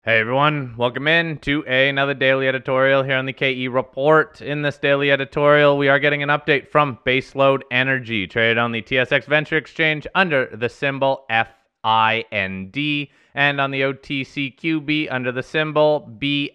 Hey everyone, welcome in to another daily editorial here on the KE Report. In this daily editorial, we are getting an update from Baseload Energy, traded on the TSX Venture Exchange under the symbol FIND, and on the OTCQB under the symbol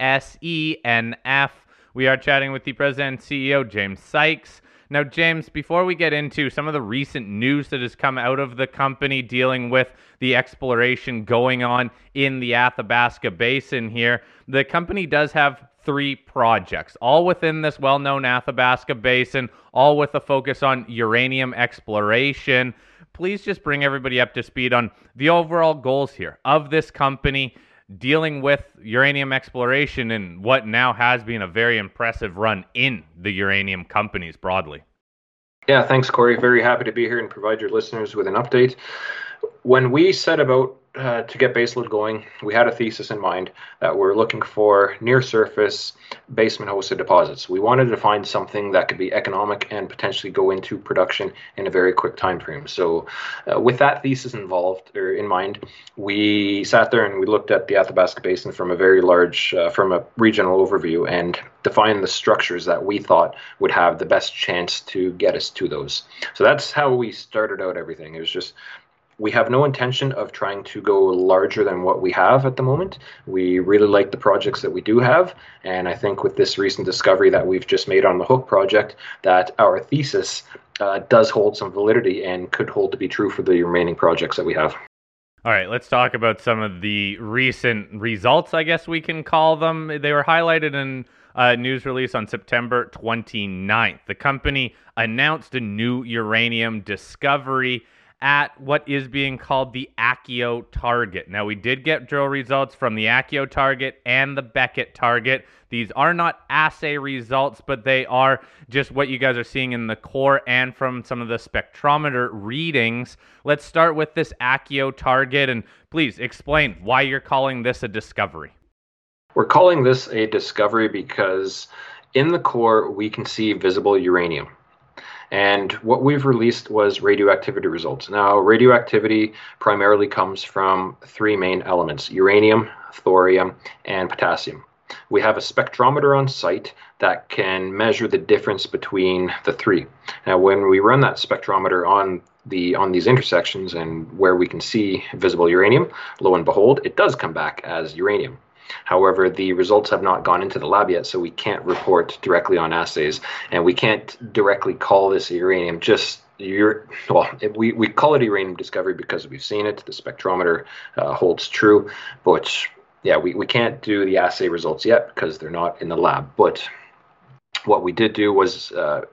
BSENF. We are chatting with the president and CEO, James Sykes. Now, James, before we get into some of the recent news that has come out of the company dealing with the exploration going on in the Athabasca Basin here, the company does have 3 projects, all within this well-known Athabasca Basin, all with a focus on uranium exploration. Please just bring everybody up to speed on the overall goals here of this company dealing with uranium exploration and what now has been a very impressive run in the uranium companies broadly. Yeah, thanks, Corey. Very happy to be here and provide your listeners with an update. When we set about to get Baseload going, we had a thesis in mind that we're looking for near-surface basement-hosted deposits. We wanted to find something that could be economic and potentially go into production in a very quick time frame. So with that thesis in mind, we sat there and we looked at the Athabasca Basin from a very large, from a regional overview, and defined the structures that we thought would have the best chance to get us to those. So that's how we started out everything. It was just, we have no intention of trying to go larger than what we have at the moment. We really like the projects that we do have, and I think with this recent discovery that we've just made on the Hook project, that our thesis does hold some validity and could hold to be true for the remaining projects that we have. All right, let's talk about some of the recent results, I guess we can call them. They were highlighted in a news release on September 29th. The company announced a new uranium discovery at what is being called the Akio target. Now, we did get drill results from the Akio target and the Beckett target. These are not assay results, but they are just what you guys are seeing in the core and from some of the spectrometer readings. Let's start with this Akio target, and please explain why you're calling this a discovery. We're calling this a discovery because in the core, we can see visible uranium. And what we've released was radioactivity results. Now, radioactivity primarily comes from 3 main elements: uranium, thorium, and potassium. We have a spectrometer on site that can measure the difference between the 3. Now, when we run that spectrometer on these intersections and where we can see visible uranium, lo and behold, it does come back as uranium. However, the results have not gone into the lab yet, so we can't report directly on assays, and we can't directly call this uranium. We call it a uranium discovery because we've seen it. The spectrometer holds true, but yeah, we can't do the assay results yet because they're not in the lab. But what we did do was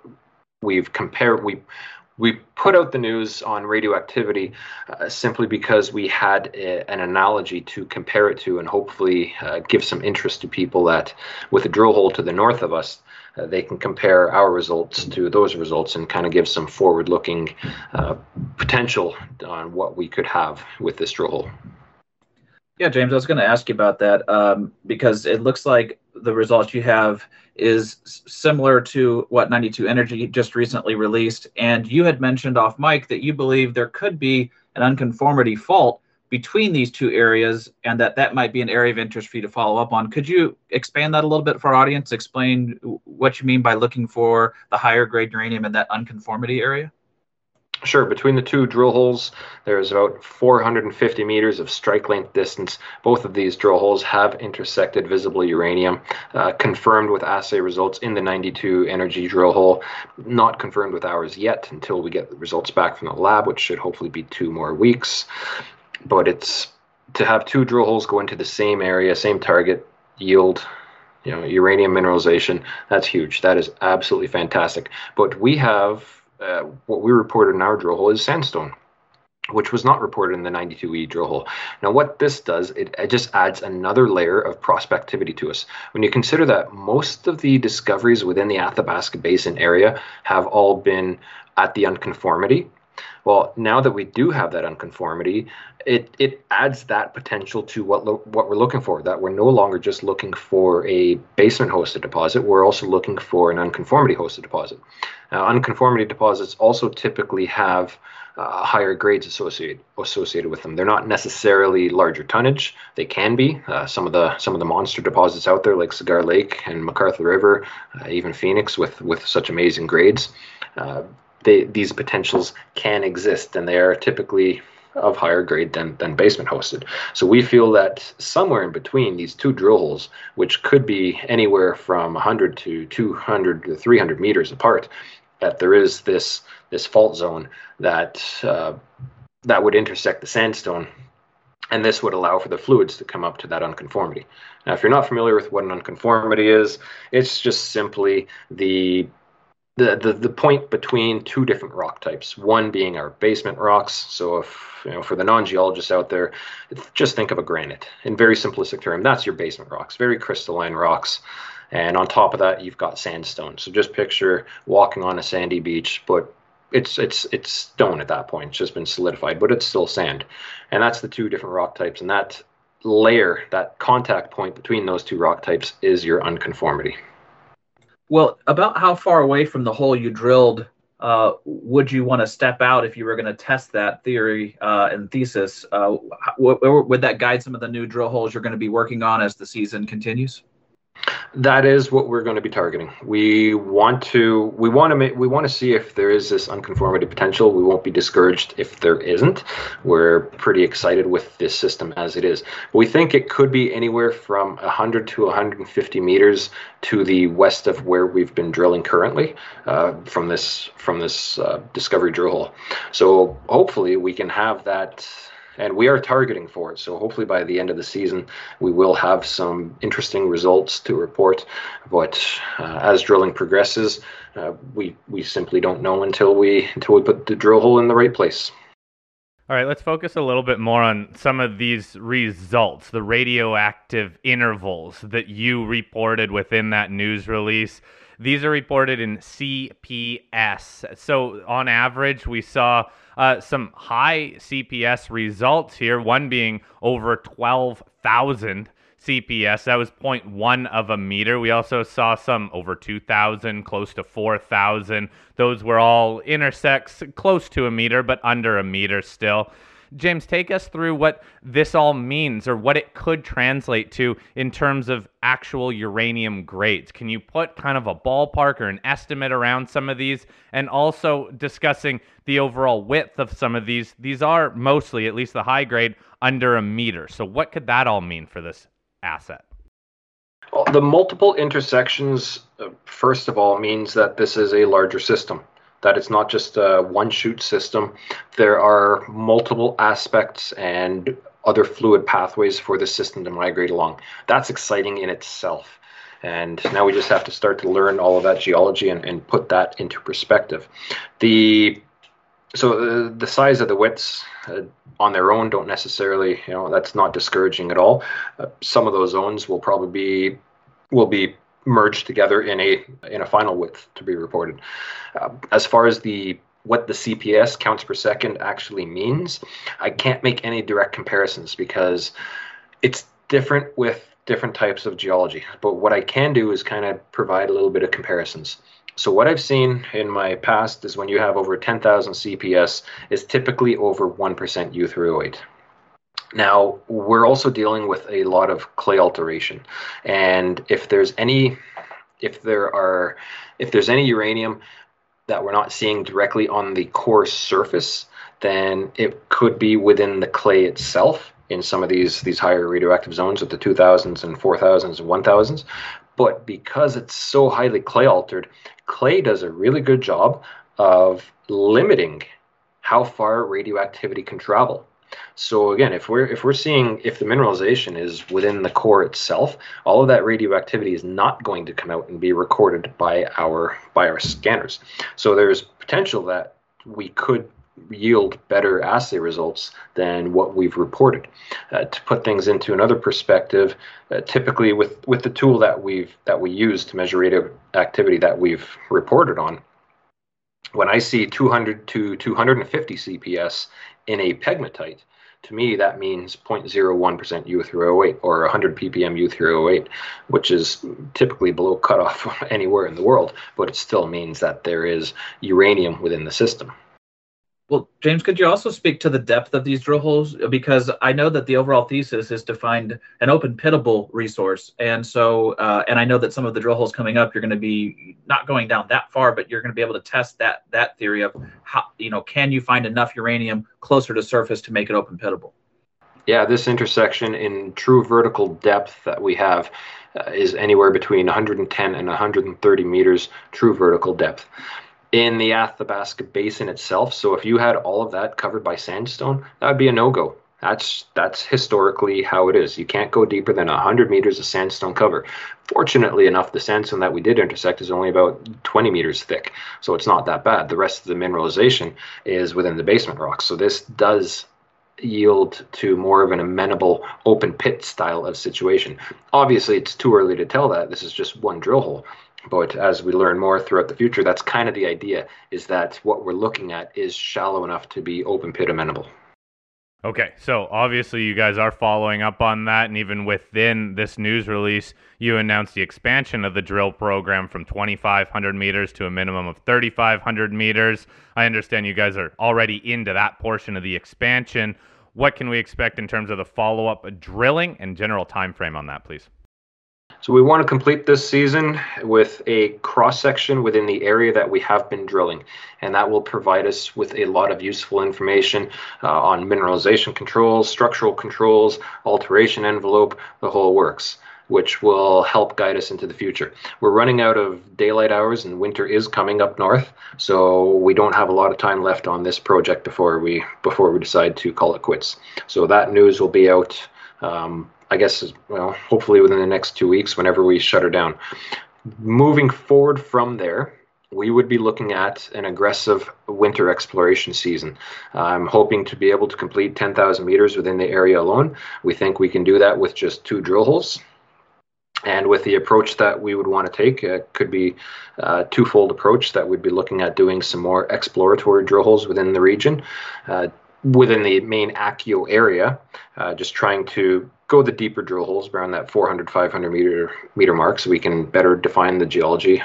we put out the news on radioactivity simply because we had an analogy to compare it to, and hopefully give some interest to people that with a drill hole to the north of us, they can compare our results to those results and kind of give some forward-looking potential on what we could have with this drill hole. Yeah, James, I was going to ask you about that because it looks like the results you have is similar to what 92 Energy just recently released. And you had mentioned off mic that you believe there could be an unconformity fault between these 2 areas and that might be an area of interest for you to follow up on. Could you expand that a little bit for our audience? Explain what you mean by looking for the higher grade uranium in that unconformity area? Sure. Between the 2 drill holes, there's about 450 meters of strike length distance. Both of these drill holes have intersected visible uranium, confirmed with assay results in the 92 Energy drill hole. Not confirmed with ours yet until we get the results back from the lab, which should hopefully be 2 more weeks. But it's to have 2 drill holes go into the same area, same target, yield uranium mineralization. That's huge. That is absolutely fantastic. But we have what we reported in our drill hole is sandstone, which was not reported in the 92E drill hole. Now, what this does, it just adds another layer of prospectivity to us. When you consider that most of the discoveries within the Athabasca Basin area have all been at the unconformity, well, now that we do have that unconformity, it adds that potential to what we're looking for, that we're no longer just looking for a basement-hosted deposit, we're also looking for an unconformity-hosted deposit. Now, unconformity deposits also typically have higher grades associated with them. They're not necessarily larger tonnage. They can be. Some of the monster deposits out there, like Cigar Lake and McArthur River, even Phoenix, with such amazing grades. These potentials can exist, and they are typically of higher grade than basement hosted. So we feel that somewhere in between these two drill holes, which could be anywhere from 100 to 200 to 300 meters apart, that there is this fault zone that would intersect the sandstone, and this would allow for the fluids to come up to that unconformity. Now, if you're not familiar with what an unconformity is, it's just simply the point between two different rock types, one being our basement rocks. So if, for the non-geologists out there, just think of a granite. In very simplistic term, that's your basement rocks, very crystalline rocks. And on top of that, you've got sandstone. So just picture walking on a sandy beach, but it's stone at that point. It's just been solidified, but it's still sand. And that's the two different rock types. And that layer, that contact point between those two rock types is your unconformity. Well, about how far away from the hole you drilled would you want to step out if you were going to test that theory and thesis? Would that guide some of the new drill holes you're going to be working on as the season continues? That is what we're going to be targeting. We want to see if there is this unconformity potential. We won't be discouraged if there isn't. We're pretty excited with this system as it is. We think it could be anywhere from 100 to 150 meters to the west of where we've been drilling currently from this discovery drill hole. So hopefully we can have that. And we are targeting for it. So hopefully by the end of the season, we will have some interesting results to report. But as drilling progresses, we simply don't know until we put the drill hole in the right place. All right, let's focus a little bit more on some of these results, the radioactive intervals that you reported within that news release. These are reported in CPS. So on average, we saw some high CPS results here, one being over 12,000 CPS. That was 0.1 of a meter. We also saw some over 2,000, close to 4,000. Those were all intersects close to a meter, but under a meter still. James, take us through what this all means, or what it could translate to in terms of actual uranium grades. Can you put kind of a ballpark or an estimate around some of these? And also discussing the overall width of some of these. These are mostly, at least the high grade, under a meter. So what could that all mean for this asset? Well, the multiple intersections, first of all, means that this is a larger system. That it's not just a one-shoot system. There are multiple aspects and other fluid pathways for the system to migrate along. That's exciting in itself. And now we just have to start to learn all of that geology and put that into perspective. So the size of the widths on their own don't necessarily, that's not discouraging at all. Some of those zones will be merged together in a final width to be reported. As far as what the CPS, counts per second, actually means, I can't make any direct comparisons because it's different with different types of geology. But what I can do is kind of provide a little bit of comparisons. So what I've seen in my past is when you have over 10,000 CPS, is typically over 1% U3O8. Now, we're also dealing with a lot of clay alteration, and if there's any uranium that we're not seeing directly on the core surface, then it could be within the clay itself in some of these higher radioactive zones at the 2000s and 4000s and 1000s. But because it's so highly clay altered, clay does a really good job of limiting how far radioactivity can travel. So again, if the mineralization is within the core itself, all of that radioactivity is not going to come out and be recorded by our scanners. So there's potential that we could yield better assay results than what we've reported. To put things into another perspective, typically with the tool that we use to measure radioactivity that we've reported on, when I see 200 to 250 CPS in a pegmatite, to me that means 0.01% U3O8 or 100 ppm U3O8, which is typically below cutoff anywhere in the world, but it still means that there is uranium within the system. Well, James, could you also speak to the depth of these drill holes? Because I know that the overall thesis is to find an open pittable resource. And so, and I know that some of the drill holes coming up, you're going to be not going down that far, but you're going to be able to test that theory of how, can you find enough uranium closer to surface to make it open pittable? Yeah, this intersection in true vertical depth that we have is anywhere between 110 and 130 meters true vertical depth in the Athabasca Basin itself. So if you had all of that covered by sandstone, that would be a no-go. That's historically how it is. You can't go deeper than 100 meters of sandstone cover. Fortunately enough, the sandstone that we did intersect is only about 20 meters thick, so it's not that bad. The rest of the mineralization is within the basement rocks. So this does yield to more of an amenable open pit style of situation. Obviously, it's too early to tell that. This is just one drill hole. But as we learn more throughout the future, that's kind of the idea, is that what we're looking at is shallow enough to be open pit amenable. Okay, so obviously you guys are following up on that, and even within this news release, you announced the expansion of the drill program from 2,500 meters to a minimum of 3,500 meters. I understand you guys are already into that portion of the expansion. What can we expect in terms of the follow-up drilling and general time frame on that, please? So we want to complete this season with a cross-section within the area that we have been drilling, and that will provide us with a lot of useful information on mineralization controls, structural controls, alteration envelope, the whole works, which will help guide us into the future. We're running out of daylight hours and winter is coming up north, so we don't have a lot of time left on this project before we decide to call it quits. So that news will be out I guess, well, hopefully within the next 2 weeks, whenever we shut her down. Moving forward from there, we would be looking at an aggressive winter exploration season. I'm hoping to be able to complete 10,000 meters within the area alone. We think we can do that with just 2 drill holes. And with the approach that we would want to take, it could be a twofold approach that we'd be looking at doing some more exploratory drill holes within the region, within the main Akio area, just trying to go the deeper drill holes around that 400, 500 meter mark, so we can better define the geology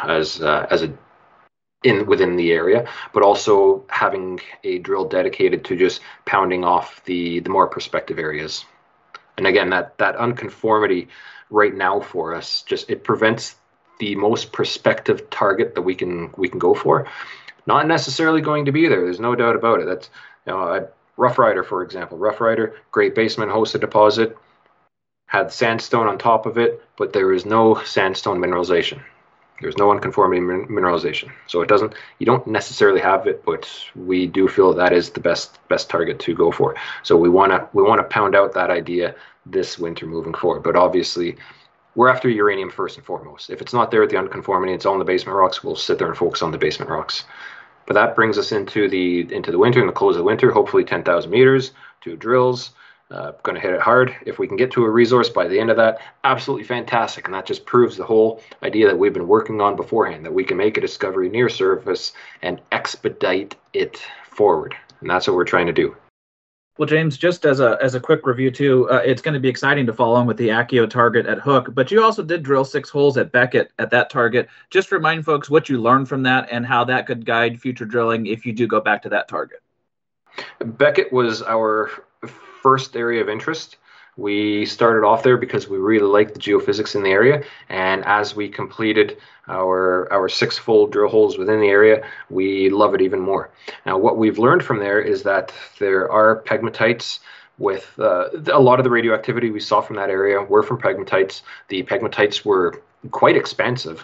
within the area, but also having a drill dedicated to just pounding off the more prospective areas. And again, that unconformity right now for us, just it prevents the most prospective target that we can go for not necessarily going to be there. There's no doubt about it. That's Rough Rider, for example. Rough Rider, great basement hosted deposit, had sandstone on top of it, but there is no sandstone mineralization. There's no unconformity mineralization. So you don't necessarily have it, but we do feel that is the best target to go for. So we want to pound out that idea this winter moving forward. But obviously, we're after uranium first and foremost. If it's not there at the unconformity, it's all in the basement rocks, we'll sit there and focus on the basement rocks. But that brings us into the winter, and the close of the winter, hopefully 10,000 meters, 2 drills. Going to hit it hard. If we can get to a resource by the end of that, absolutely fantastic. And that just proves the whole idea that we've been working on beforehand, that we can make a discovery near surface and expedite it forward. And that's what we're trying to do. Well, James, just as a quick review too, it's going to be exciting to follow on with the Akio target at Hook, but you also did drill 6 holes at Beckett at that target. Just remind folks what you learned from that and how that could guide future drilling if you do go back to that target. Beckett was our first area of interest. We started off there because we really liked the geophysics in the area, and as we completed our 6-fold drill holes within the area, we love it even more. Now, what we've learned from there is that there are pegmatites with a lot of the radioactivity we saw from that area were from pegmatites. The pegmatites were quite expansive,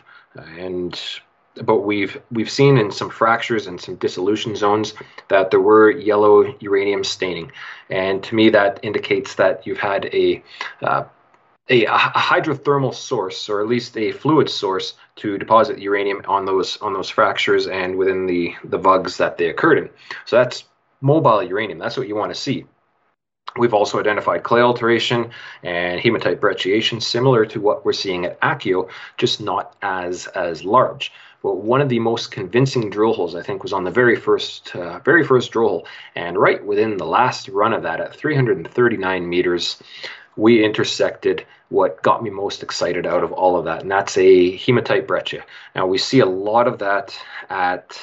but we've seen in some fractures and some dissolution zones that there were yellow uranium staining, and to me that indicates that you've had a hydrothermal source, or at least a fluid source, to deposit uranium on those fractures and within the vugs that they occurred in. So that's mobile uranium. That's what you want to see. We've also identified clay alteration and hematite brecciation, similar to what we're seeing at Akio, just not as large. But one of the most convincing drill holes, I think, was on the very first drill hole, and right within the last run of that, at 339 meters, we intersected what got me most excited out of all of that, and that's a hematite breccia. Now, we see a lot of that at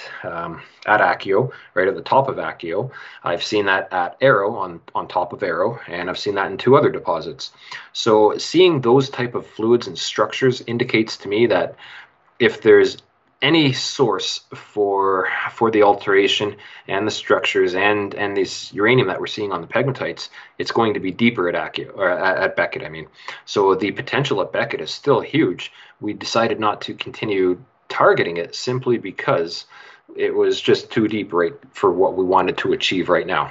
Akio, right at the top of Akio. I've seen that at Arrow, on top of Arrow, and I've seen that in 2 other deposits. So seeing those type of fluids and structures indicates to me that if there's any source for the alteration and the structures and this uranium that we're seeing on the pegmatites, it's going to be deeper at Akio, or at Beckett, I mean. So the potential at Beckett is still huge. We decided not to continue targeting it simply because it was just too deep right for what we wanted to achieve right now.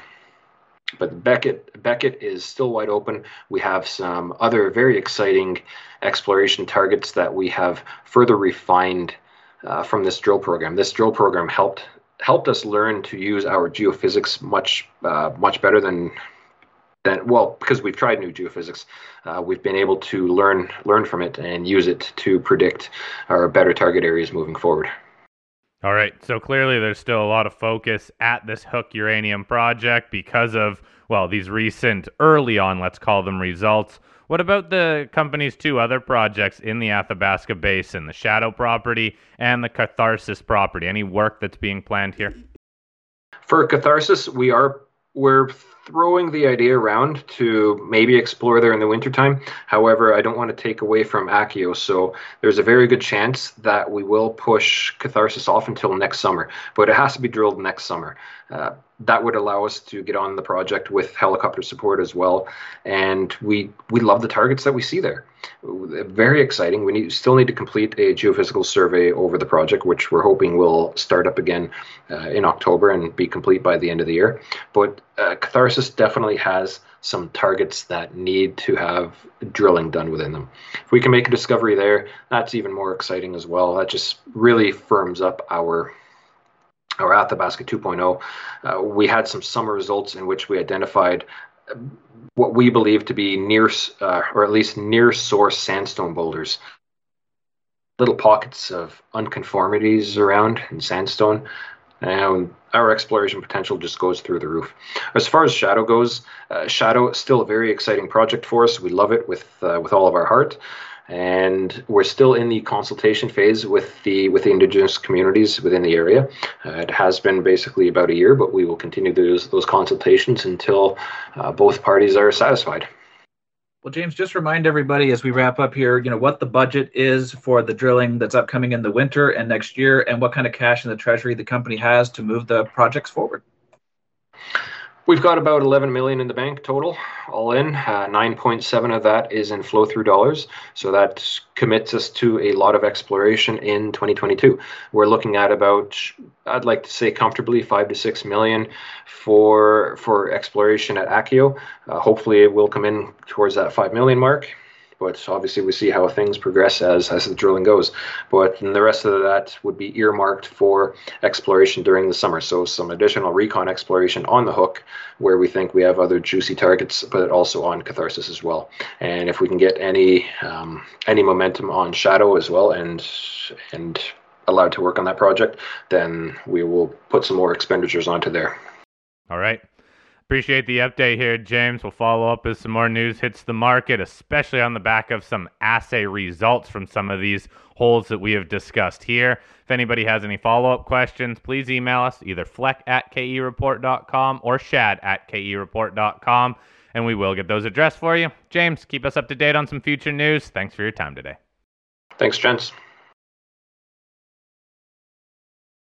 But Beckett is still wide open. We have some other very exciting exploration targets that we have further refined from this drill program. This drill program helped us learn to use our geophysics much better than well, because we've tried new geophysics. We've been able to learn from it and use it to predict our better target areas moving forward. All right, so clearly there's still a lot of focus at this Hook uranium project because of, well, these recent early on, let's call them, results. What about the company's 2 other projects in the Athabasca Basin, the Shadow property and the Catharsis property? Any work that's being planned here? For Catharsis, we're throwing the idea around to maybe explore there in the wintertime. However, I don't want to take away from Akio, so there's a very good chance that we will push Catharsis off until next summer, but it has to be drilled next summer. That would allow us to get on the project with helicopter support as well, and we love the targets that we see there. Very exciting. We still need to complete a geophysical survey over the project, which we're hoping will start up again in October and be complete by the end of the year. But Catharsis definitely has some targets that need to have drilling done within them. If we can make a discovery there, that's even more exciting as well. That just really firms up our Athabasca 2.0. We had some summer results in which we identified what we believe to be near, or at least near source sandstone boulders. Little pockets of unconformities around in sandstone. And our exploration potential just goes through the roof. As far as Shadow goes, Shadow is still a very exciting project for us. We love it with all of our heart. And we're still in the consultation phase with the Indigenous communities within the area. It has been basically about a year, but we will continue those consultations until both parties are satisfied. Well, James, just remind everybody as we wrap up here, what the budget is for the drilling that's upcoming in the winter and next year, and what kind of cash in the treasury the company has to move the projects forward. We've got about 11 million in the bank total, all in. 9.7 of that is in flow-through dollars, so that commits us to a lot of exploration in 2022. We're looking at about, I'd like to say comfortably, 5 to 6 million for exploration at Akio. Hopefully, it will come in towards that 5 million mark. But obviously, we see how things progress as the drilling goes. But the rest of that would be earmarked for exploration during the summer. So some additional recon exploration on the Hook, where we think we have other juicy targets, but also on Catharsis as well. And if we can get any momentum on Shadow as well, and allowed to work on that project, then we will put some more expenditures onto there. All right. Appreciate the update here, James. We'll follow up as some more news hits the market, especially on the back of some assay results from some of these holes that we have discussed here. If anybody has any follow-up questions, please email us, either fleck@kereport.com or shad@kereport.com, and we will get those addressed for you. James, keep us up to date on some future news. Thanks for your time today. Thanks, gents.